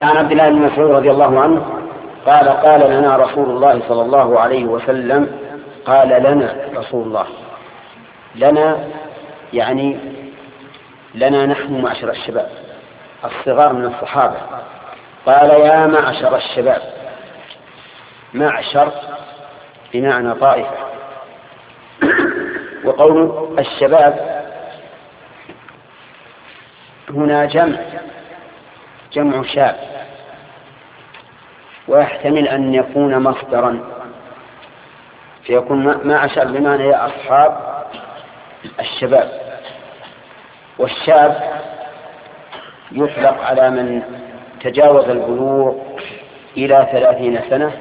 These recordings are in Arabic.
عن عبد الله بن مسعود رضي الله عنه قال لنا رسول الله صلى الله عليه وسلم. قال لنا رسول الله، لنا يعني لنا نحن معشر الشباب الصغار من الصحابة. قال يا معشر الشباب. معشر بمعنى طائفة. وقول الشباب هنا جمع شاب، ويحتمل أن يكون مصدرا فيكون معشر بمعنى يا أصحاب الشباب. والشاب يطلق على من تجاوز البلوغ إلى 30 سنة،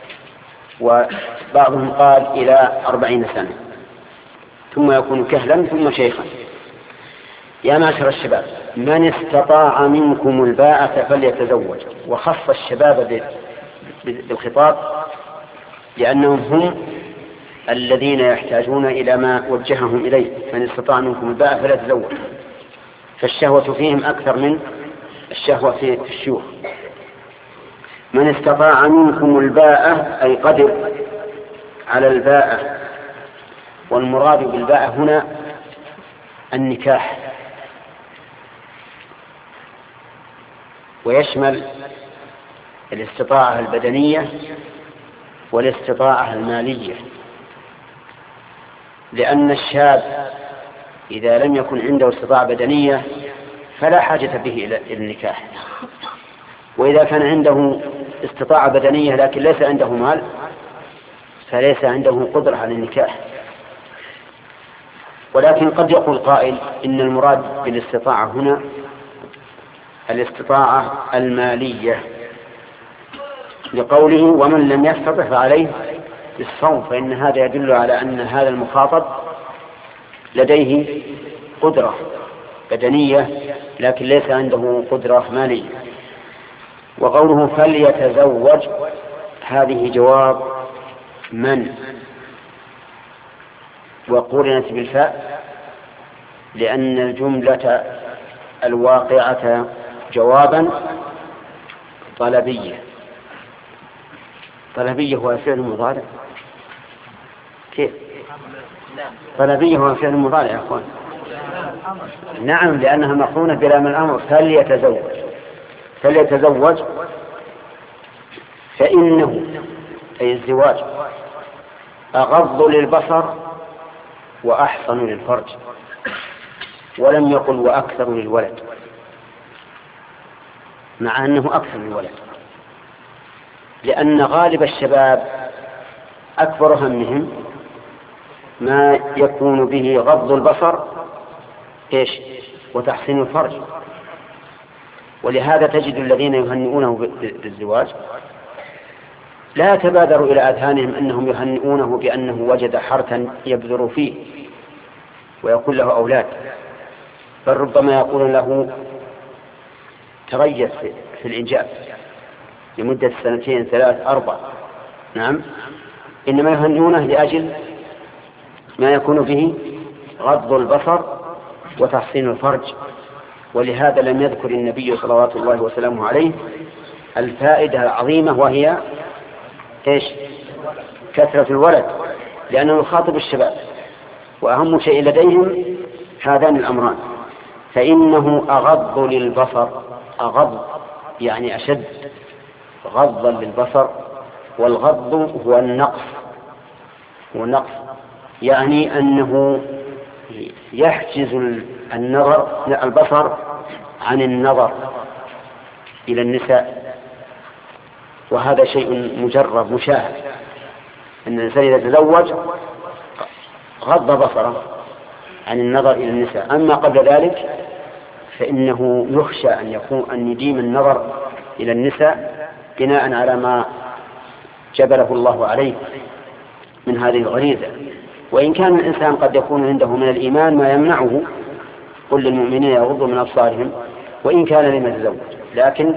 وبعضهم قال إلى 40 سنة، ثم يكون كهلا ثم شيخا. يا معشر الشباب من استطاع منكم الباءة فليتزوج. وخص الشباب بالخطاب لأنهم هم الذين يحتاجون إلى ما وجههم إليه. من استطاع منكم الباءة فليتزوج، فالشهوة فيهم أكثر من الشهوة في الشيوخ. من استطاع منكم الباءة أي قدر على الباءة، والمراد بالباءة هنا النكاح، ويشمل الاستطاعة البدنية والاستطاعة المالية، لأن الشاب إذا لم يكن عنده استطاعة بدنية فلا حاجة به إلى النكاح، وإذا كان عنده استطاعة بدنية لكن ليس عنده مال فليس عنده قدرة على النكاح. ولكن قد يقول قائل إن المراد بالاستطاعة هنا الاستطاعة المالية، لقوله ومن لم يستطع فعليه بالصوم، فإن هذا يدل على أن هذا المخاطب لديه قدرة بدنية لكن ليس عنده قدرة مالية. وقوله فليتزوج هذه جواب من، وقرنت بالفاء لأن الجملة الواقعة جوابا طلبية. طلبية هو فعل مضارع. كيف طلبية هو فعل مضارع يا أخوان؟ نعم، لأنها مقرونة بلام الأمر. فليتزوج فإنه أي الزواج أغض للبصر وأحصن للفرج، ولم يقل وأكثر للولد، مع أنه أكثر للولد، لأن غالب الشباب أكبر همهم ما يكون به غض البصر وتحسين الفرج. ولهذا تجد الذين يهنئونه بالزواج لا يتبادر إلى أذهانهم أنهم يهنئونه بأنه وجد حرثا يبذر فيه ويكون له أولاد، بل ربما يقول له تريث في الإنجاب لمدة 2 3 4. نعم، إنما يهنئونه لأجل ما يكون به غض البصر وتحصين الفرج. ولهذا لم يذكر النبي صلوات الله وسلامه عليه الفائدة العظيمة وهي كثرة الولد، لأنه يخاطب الشباب وأهم شيء لديهم هذان الأمران. فإنه أغض للبصر، أغض يعني أشد غضا للبصر، والغض هو النقص، يعني أنه يحجز البصر عن النظر إلى النساء، وهذا شيء مجرب مشاهد، أن الإنسان إذا تزوج غض بصره عن النظر إلى النساء. أما قبل ذلك فإنه يخشى أن يديم النظر إلى النساء بناء على ما جبله الله عليه من هذه الغريزة. وإن كان الإنسان قد يكون عنده من الإيمان ما يمنعه، قل للمؤمنين يغضوا من أبصارهم وإن كان لم يتزوج، لكن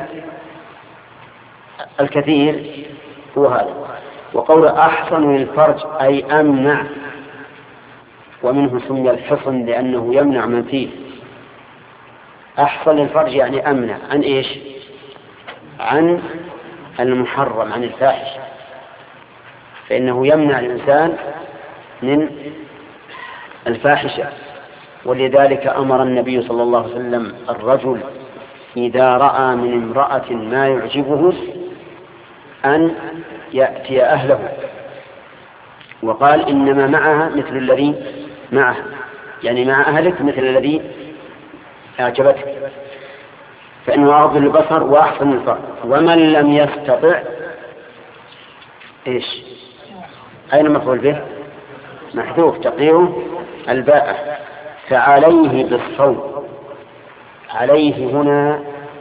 الكثير هو هذا. وقول أحصن للفرج أي أمنع، ومنه سمي الحصن لأنه يمنع من فيه. أحصن للفرج يعني أمنع عن عن المحرم، عن الفاحش، فإنه يمنع الإنسان من الفاحشة. ولذلك أمر النبي صلى الله عليه وسلم الرجل إذا رأى من امرأة ما يعجبه أن يأتي أهله، وقال إنما معها مثل الذي معها، يعني مع أهلك مثل الذي أعجبتك، فإنه أغض البصر وأحسن الفرج. ومن لم يستطع إيش؟ أين مفعول به؟ محذوف تقديره الباء، فعليه بالصوم. عليه هنا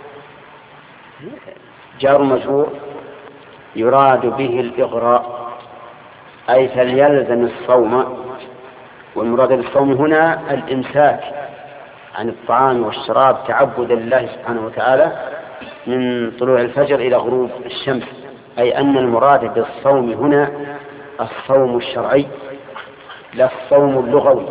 جار مجرور يراد به الإغراء، أي فليلزم الصوم. والمراد بالصوم هنا الإمساك عن الطعام والشراب تعبدا لله سبحانه وتعالى من طلوع الفجر إلى غروب الشمس، أي أن المراد بالصوم هنا الصوم الشرعي لا الصوم اللغوي،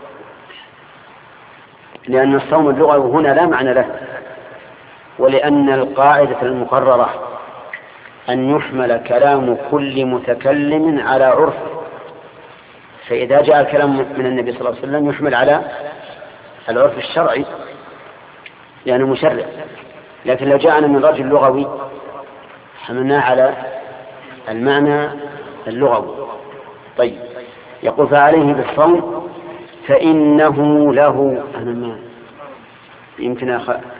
لأن الصوم اللغوي هنا لا معنى له، ولأن القاعدة المقررة أن يحمل كلام كل متكلم على عرف، فإذا جاء الكلام من النبي صلى الله عليه وسلم يحمل على العرف الشرعي لأنه مشرع، لكن لو جاءنا من رجل لغوي حملناه على المعنى اللغوي. طيب، يقول فعليه بالصوم فإنه له، أنا ما يمكن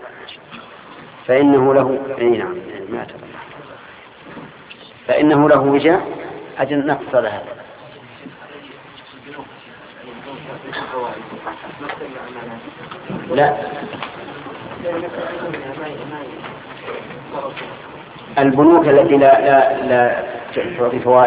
فإنه له، أي نعم ما أتبع. فإنه له وجاء أجل نقص هذا. لا، البنوك التي لا تعطي فوائد